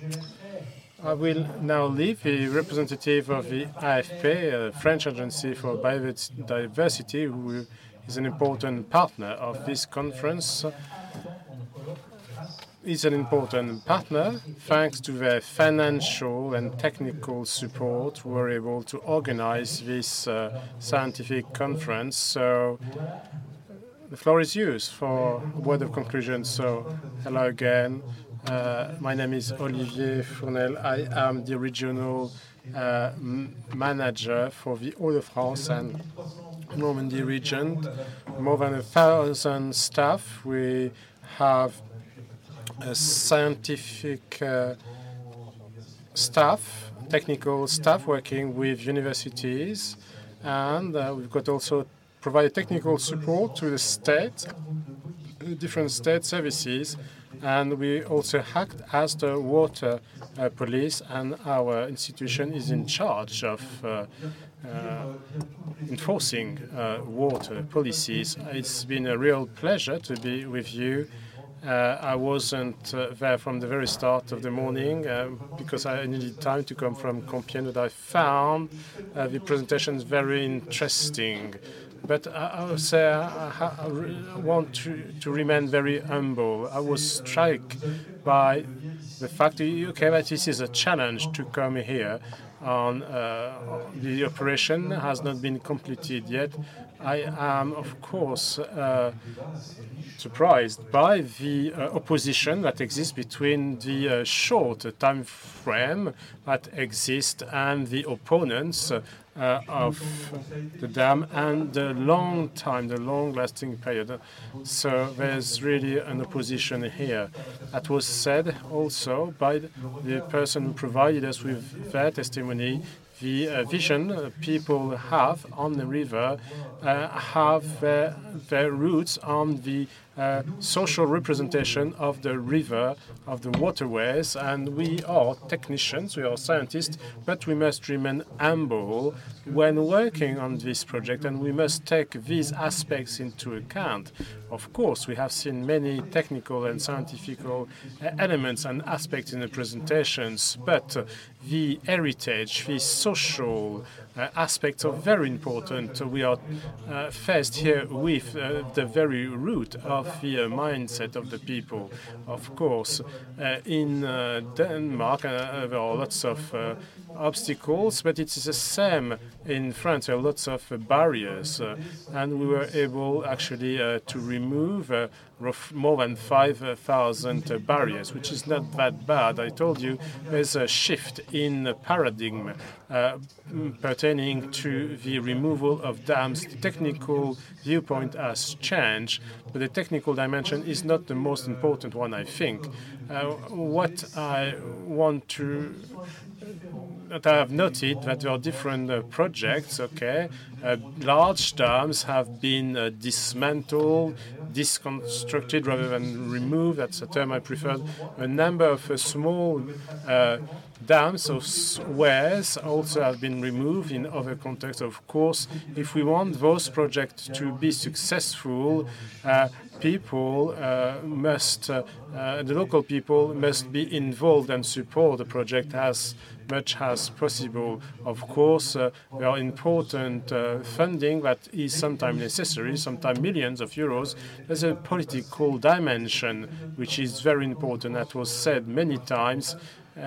I will now leave the representative of the AFP, French Agency for Biodiversity, who is an important partner of this conference. Is an important partner. Thanks to their financial and technical support, we were able to organize this scientific conference. So the floor is yours for a word of conclusion. So hello again. My name is Olivier Fournel. I am the regional manager for the Hauts-de-France and Normandy region. More than 1,000 staff. We have a scientific staff, technical staff working with universities, and we've got also provided technical support to the state, different state services, and we also act as the water police, and our institution is in charge of enforcing water policies. It's been a real pleasure to be with you. I wasn't there from the very start of the morning because I needed time to come from Compiègne, but I found the presentations very interesting. But I would say I want to remain very humble. I was struck by the fact that this is a challenge to come here. The operation has not been completed yet. I am, of course, surprised by the opposition that exists between the short time frame that exists and the opponents of the dam and the long time, the long-lasting period. So there's really an opposition here. That was said also by the person who provided us with their testimony. The vision people have on the river have their roots on the social representation of the river, of the waterways, and we are technicians, we are scientists, but we must remain humble when working on this project, and we must take these aspects into account. Of course, we have seen many technical and scientific elements and aspects in the presentations, but the heritage, the social aspects are very important. We are faced here with the very root of the mindset of the people. Of course, in Denmark, there are lots of obstacles, but it's the same in France. There are lots of barriers, and we were able actually to remove more than 5,000 barriers, which is not that bad. I told you there's a shift in the paradigm pertaining to the removal of dams. The technical viewpoint has changed, but the technical dimension is not the most important one, I think. What I want to that I have noted that there are different projects, okay? Large dams have been dismantled, disconstructed rather than removed. That's a term I prefer. A number of small dams or weirs also have been removed in other contexts. Of course, if we want those projects to be successful, people must, the local people must be involved and support the project as much as possible. Of course, there are important funding that is sometimes necessary, sometimes millions of euros. There's a political dimension which is very important. That was said many times.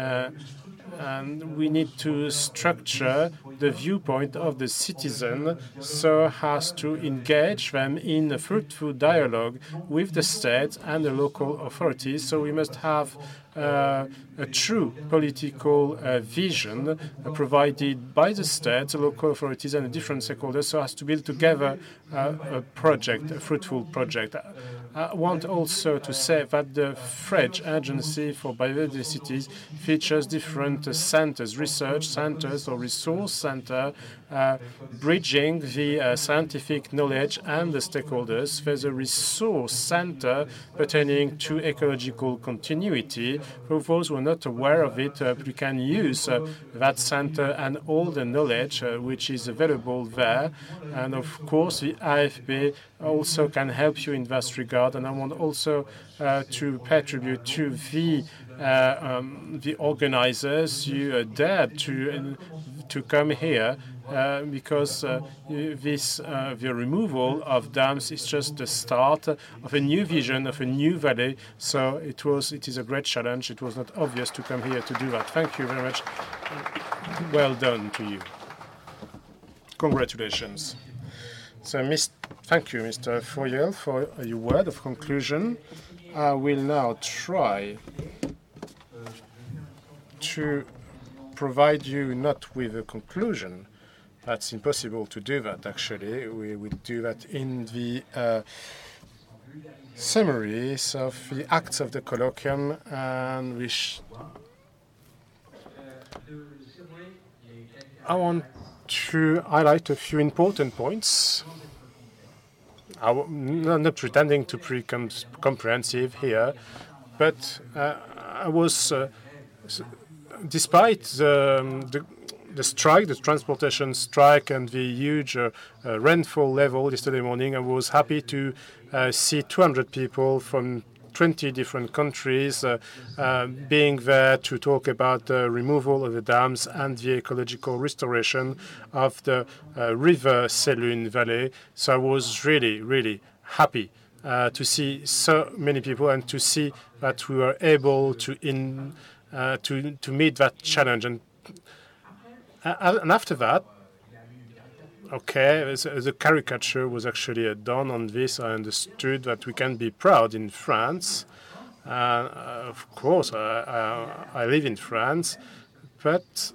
And we need to structure the viewpoint of the citizen so as to engage them in a fruitful dialogue with the state and the local authorities. So we must have a true political vision provided by the state, the local authorities, and the different stakeholders so as to build together a project, a fruitful project. I want also to say that the French Agency for Biodiversity features different centers, research centers or resource center, bridging the scientific knowledge and the stakeholders. There's a resource center pertaining to ecological continuity. For those who are not aware of it, we can use that center and all the knowledge which is available there. And of course, the AFP also can help you in that regard. And I want also to pay tribute to the the organizers, you dared to come here because the removal of dams is just the start of a new vision, of a new valley. So it is a great challenge. It was not obvious to come here to do that. Thank you very much. Well done to you. Congratulations. So, thank you, Mr. Foyel, for your word of conclusion. I will now try to provide you not with a conclusion. That's impossible to do that, actually. We will do that in the summaries of the acts of the colloquium, and I want to highlight a few important points. I'm not pretending to be comprehensive here, but I was, despite the strike, the transportation strike, and the huge rainfall level yesterday morning, I was happy to see 200 people from 20 different countries being there to talk about the removal of the dams and the ecological restoration of the river Sélune Valley. So I was really, really happy to see so many people and to see that we were able to meet that challenge. And after that, okay, the caricature was actually done on this. I understood that we can be proud in France. Of course, I live in France, but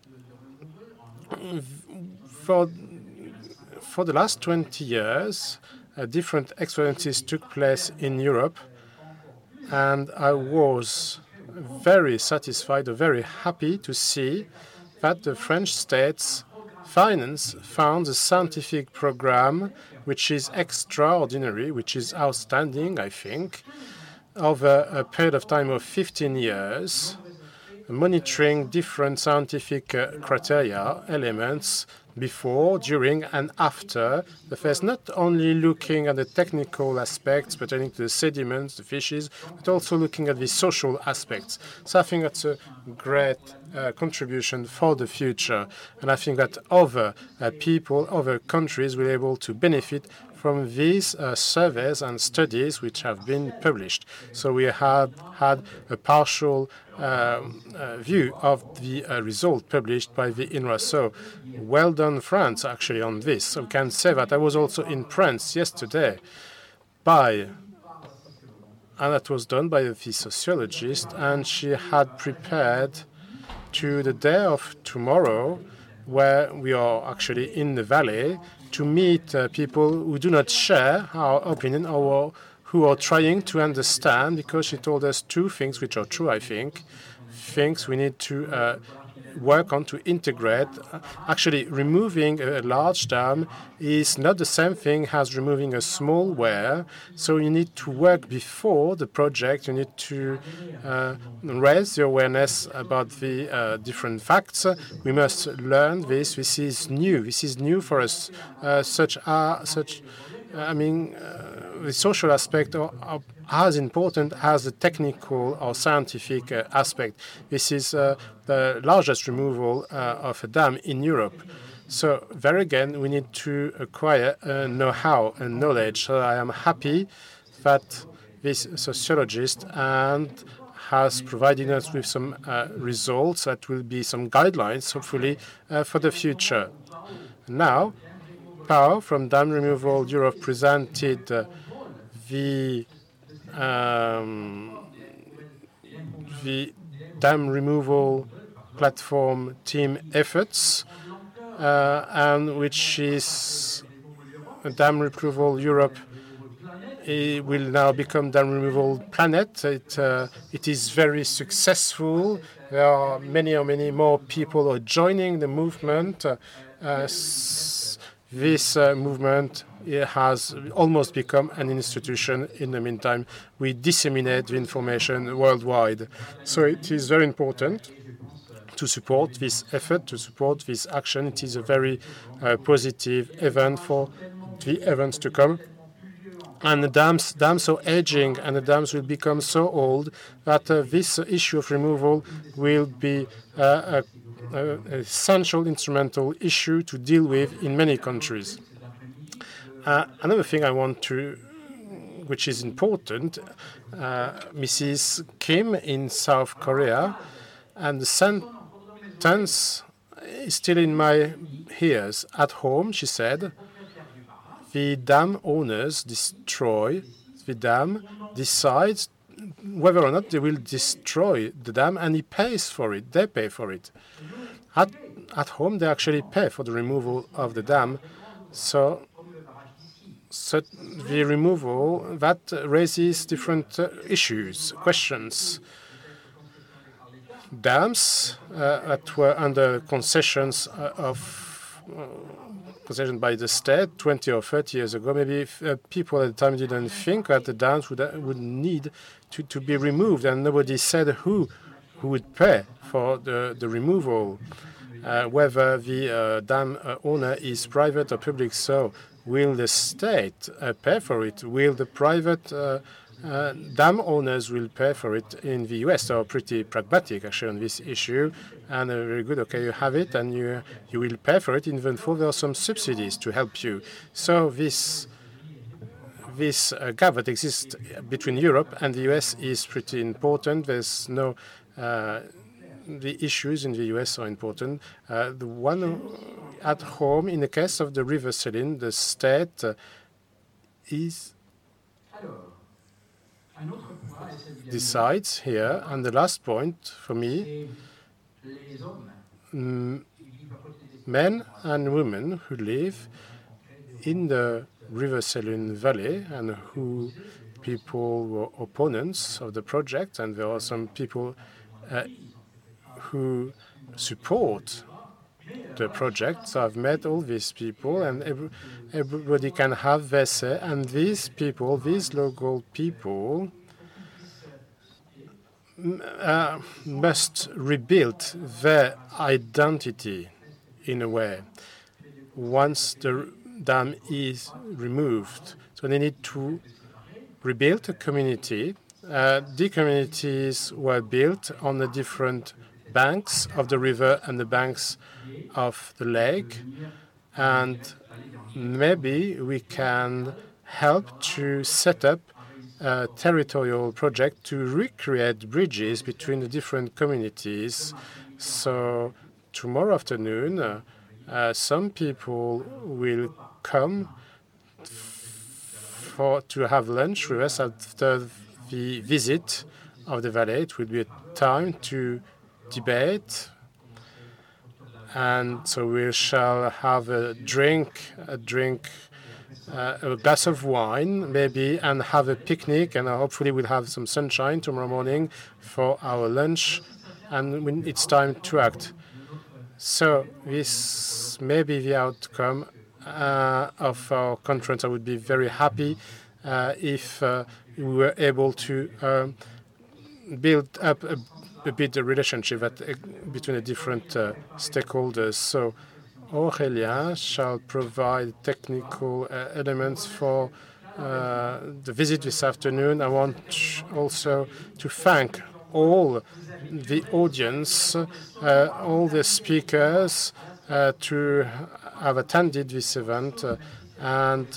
for the last 20 years, different experiences took place in Europe, and I was very satisfied, very happy to see that the French states found a scientific program which is extraordinary, which is outstanding, I think, over a period of time of 15 years, monitoring different scientific criteria, elements, before, during, and after the phase, not only looking at the technical aspects pertaining to the sediments, the fishes, but also looking at the social aspects. So I think that's a great contribution for the future. And I think that other people, other countries will be able to benefit from these surveys and studies which have been published. So we have had a partial view of the result published by the INRA. So well done, France, actually, on this. So we can say that I was also in France yesterday and that was done by the sociologist, and she had prepared to the day of tomorrow, where we are actually in the valley, to meet people who do not share our opinion or who are trying to understand, because she told us two things which are true, I think, things we need to work on to integrate. Actually, removing a large dam is not the same thing as removing a small weir. So you need to work before the project. You need to raise the awareness about the different facts. We must learn this. This is new. This is new for us. The social aspect are as important as the technical or scientific aspect. This is the largest removal of a dam in Europe. So there again, we need to acquire know-how and knowledge. So I am happy that this sociologist has provided us with some results that will be some guidelines, hopefully, for the future. Now, Pao from Dam Removal Europe presented the dam removal platform team efforts, and which is Dam Removal Europe. It will now become Dam Removal Planet. It is very successful. There are many more people who are joining the movement. This movement has almost become an institution. In the meantime, we disseminate the information worldwide. So it is very important to support this effort, to support this action. It is a very positive event for the events to come. And the dams are aging, and the dams will become so old that this issue of removal will be a essential instrumental issue to deal with in many countries. Another thing I want to, which is important, Mrs. Kim in South Korea, and the sentence is still in my ears. At home, she said, the dam owners destroy the dam, decides whether or not they will destroy the dam, and he pays for it. They pay for it. At home, they actually pay for the removal of the dam. So the removal, that raises different issues, questions. Dams that were under concessions concession by the state 20 or 30 years ago, maybe people at the time didn't think that the dams would need to be removed, and nobody said who would pay for the removal, whether the dam owner is private or public. So will the state pay for it? Will the private dam owners will pay for it in the US? So pretty pragmatic actually on this issue, and very good. Okay, you have it, and you will pay for it, even though there are some subsidies to help you. So this gap that exists between Europe and the US is pretty important. There's no the issues in the US are important. The one at home, in the case of the River Selin, the state decides here. And the last point for me, men and women who live in the River Selin Valley and who people were opponents of the project, and there are some people who support the project. So I've met all these people, and everybody can have their say. And these people, these local people, must rebuild their identity in a way once the dam is removed. So they need to rebuild a community. The communities were built on the different banks of the river and the banks of the lake, and maybe we can help to set up a territorial project to recreate bridges between the different communities. So tomorrow afternoon, some people will come to have lunch with us after the visit of the valley. It will be a time to debate, and so we shall have a glass of wine maybe, and have a picnic, and hopefully we'll have some sunshine tomorrow morning for our lunch, and when it's time to act. So this may be the outcome of our conference. I would be very happy if we were able to build up a bit the relationship between the different stakeholders. So Aurélien shall provide technical elements for the visit this afternoon. I want also to thank all the audience, all the speakers to have attended this event, and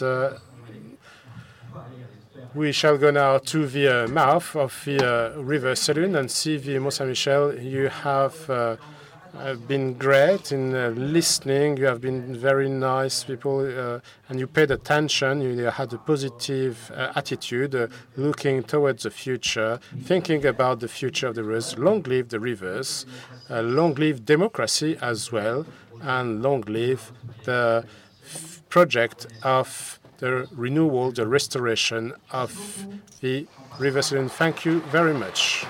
we shall go now to the mouth of the River Selin and see the Mont Saint-Michel. You have been great in listening. You have been very nice people, and you paid attention. You had a positive attitude, looking towards the future, thinking about the future of the rivers. Long live the rivers, long live democracy as well, and long live the project of the renewal, the restoration of the River Selin. Thank you very much.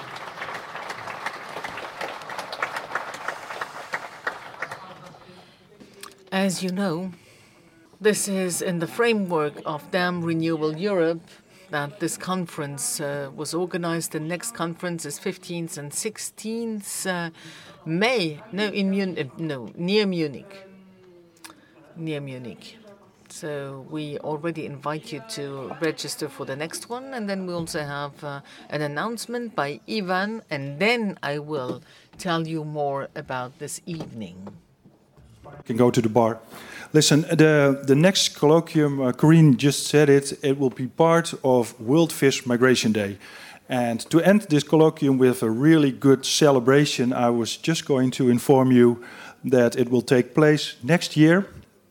As you know, this is in the framework of Dam Renewal Europe that this conference was organized. The next conference is 15th and 16th May. Near Munich. So we already invite you to register for the next one. And then we also have an announcement by Ivan. And then I will tell you more about this evening. Can go to the bar. Listen, the next colloquium, Corinne just said it, it will be part of World Fish Migration Day. And to end this colloquium with a really good celebration, I was just going to inform you that it will take place next year.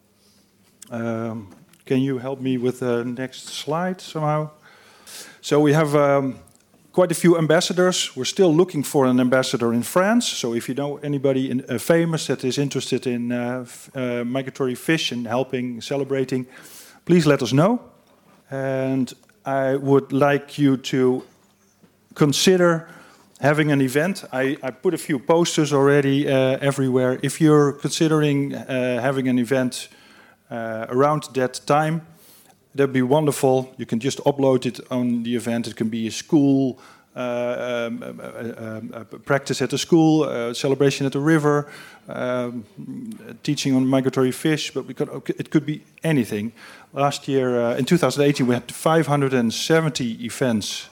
Can you help me with the next slide somehow? So we have quite a few ambassadors. We're still looking for an ambassador in France. So if you know anybody famous that is interested in migratory fish and helping, celebrating, please let us know. And I would like you to consider having an event. I put a few posters already everywhere. If you're considering having an event around that time, that'd be wonderful. You can just upload it on the event. It can be a school, practice at a school, celebration at the river, teaching on migratory fish, but it could be anything. Last year, in 2018, we had 570 events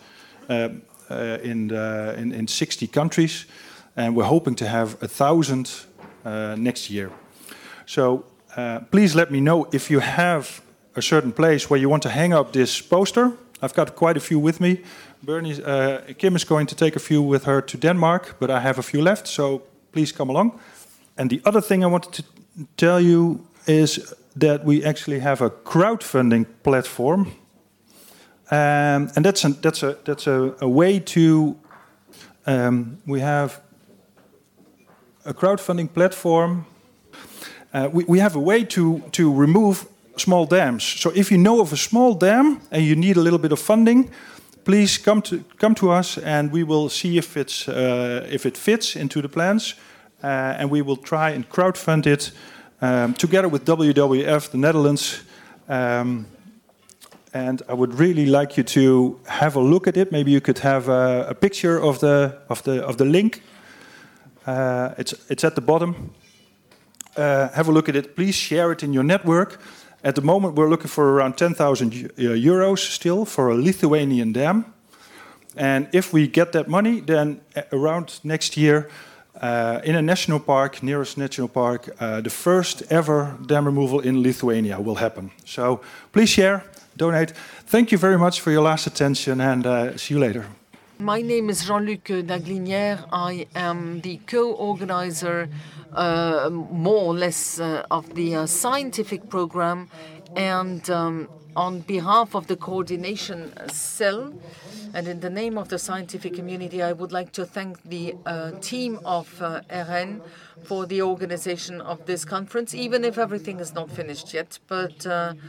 in 60 countries, and we're hoping to have 1,000 next year. So please let me know if you have a certain place where you want to hang up this poster. I've got quite a few with me. Kim is going to take a few with her to Denmark, but I have a few left, so please come along. And the other thing I wanted to tell you is that we actually have a crowdfunding platform, and that's a way to. We have a crowdfunding platform. We have a way to remove small dams. So if you know of a small dam and you need a little bit of funding, please come to us, and we will see if it fits into the plans, and we will try and crowdfund it together with WWF, the Netherlands. And I would really like you to have a look at it. Maybe you could have a picture of the link. It's at the bottom. Have a look at it. Please share it in your network. At the moment, we're looking for around 10,000 euros still for a Lithuanian dam. And if we get that money, then around next year, in a national park, nearest national park, the first ever dam removal in Lithuania will happen. So please share, donate. Thank you very much for your last attention, and see you later. My name is Jean-Luc Daglinière. I am the co-organizer, more or less, of the scientific program, and on behalf of the coordination cell, and in the name of the scientific community, I would like to thank the team of RN for the organization of this conference, even if everything is not finished yet. But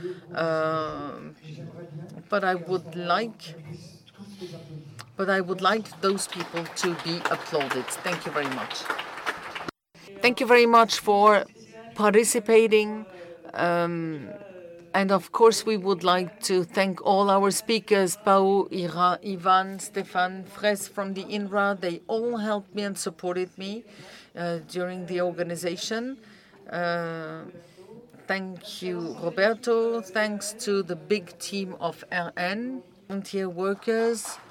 I would like those people to be applauded. Thank you very much. Thank you very much for participating. And of course, we would like to thank all our speakers, Pau, Ira, Ivan, Stefan, Fres from the INRA. They all helped me and supported me during the organization. Thank you, Roberto. Thanks to the big team of RN, volunteer workers,